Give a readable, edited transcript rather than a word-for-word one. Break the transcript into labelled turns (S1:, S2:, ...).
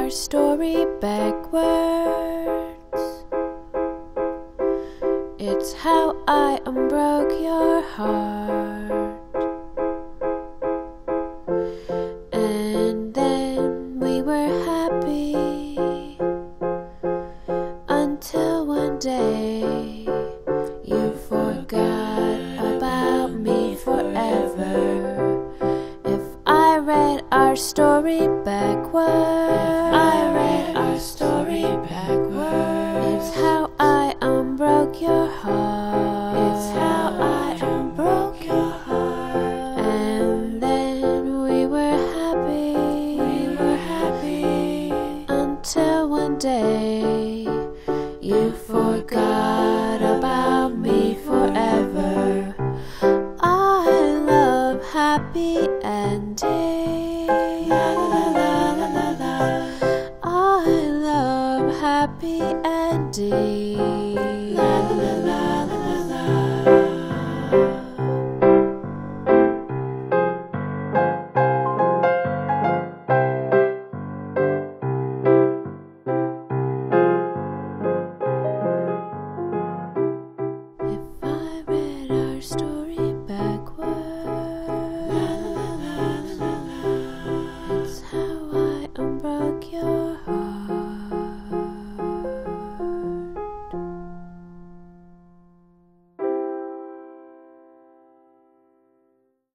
S1: our story backwards. It's how I unbroke your heart. And then we were happy until one day you forgot about me forever. If I read our story backwards, it's how I unbroke your heart. And then we were happy until one day you forgot about me forever. I love happy endings. I love happy endings.